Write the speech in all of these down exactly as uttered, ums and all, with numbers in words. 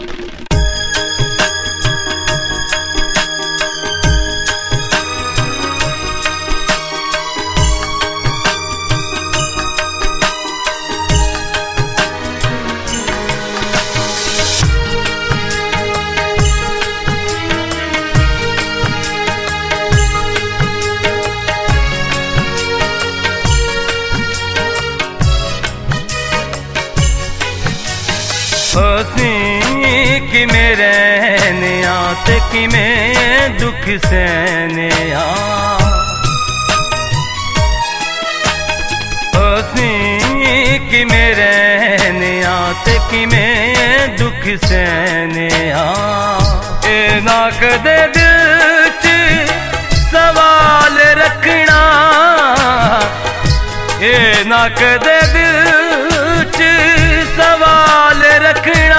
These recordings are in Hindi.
असीं किमें रहने आ ते किमें दुख सहने आ। असीं किमें रहने आ ते किमें दुख सहने आ। ए ना कदे दिल च सवाल रखना, ए ना कदे दिल च सवाल रखना।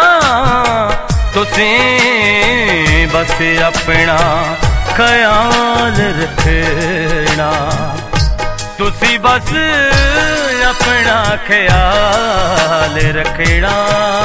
तुसीं बस अपना ख्याल रखना, तुसी बस अपना ख्याल रखना।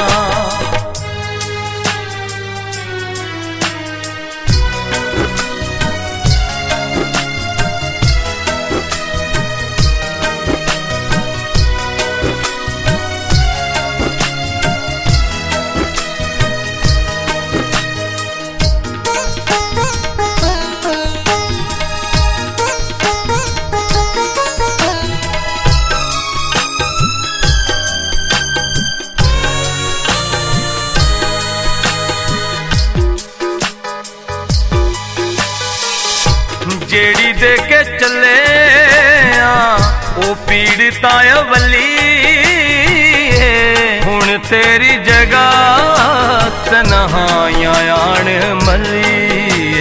जेड़ी दे के चले ओ पीड़िता वली, हुण तेरी जगह तन्हाइयां आण मली।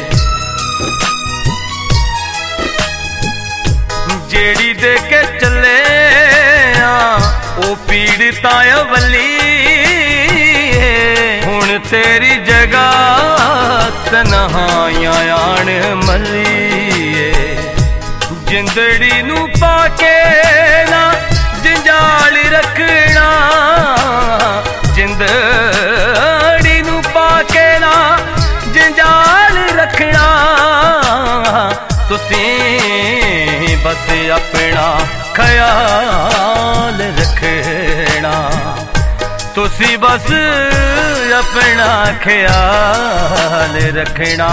जेड़ी दे के चले ओ पीड़िता वली, हुण तेरी जगह तन्हाइयां आण मली। जिंदड़ी नू पाके ना जंजाल रखना, जिंदड़ी नू पाके ना जंजाल रखना। तुसीं बस अपना ख्याल रखना, तुसी बस अपना ख्याल रखना।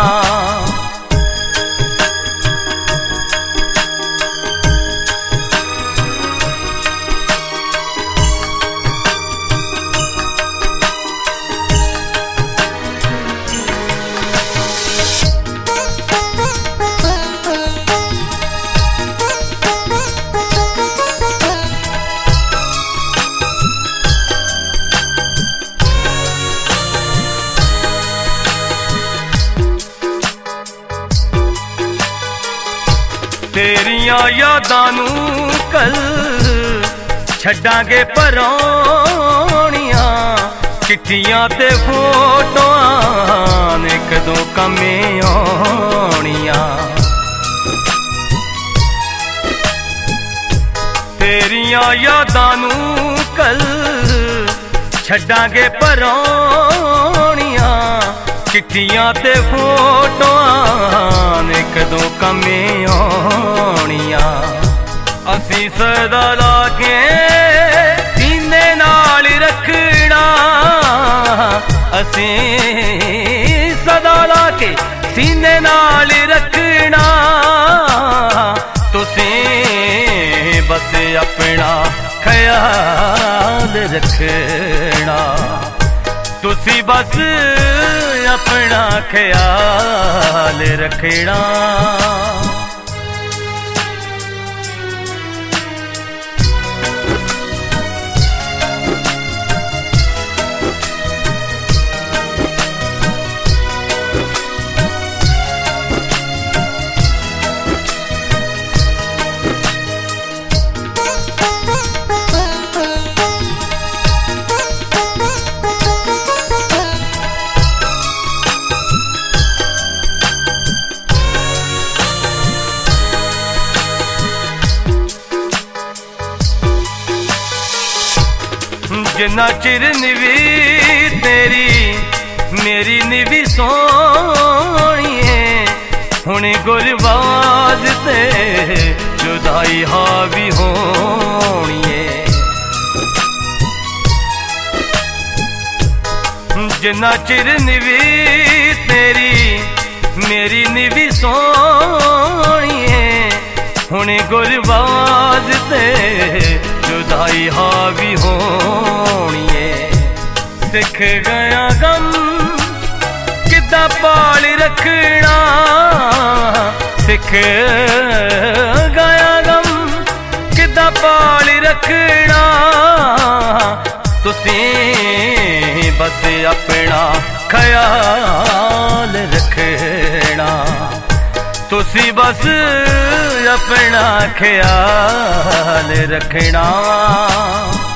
तेरिया यादां नू कल छड्डांगे परौणियां, चिट्ठियां ते फोटोआं ने कदों कम्मे आउणियां। तेरिया यादां नू कल छड्डांगे परौणियां, चिट्ठियां ते फोटोआं ने कदों कम्मे आउणियां। असीं सदा ला के सीने नाल रखना, असीं सदा ला के सीने नाल रखना। तुसीं बस अपना ख्याल रखना, तुसी बस अपना ख्याल रखना। जिन्ना चिर निवी हुण गुरबाज ते जुदाई हावी होनी है। जिन्ना चिर निवी तेरी मेरी निवी सोनी है, हुण गुरबाज ते जुदाई हावी होनी है। सिख गया गम किदा पाल रखना, सिख गया गम किदा पाल रखना। तुसी बस अपना ख्याल रखना, तुसी बस अपना ख्याल रखना।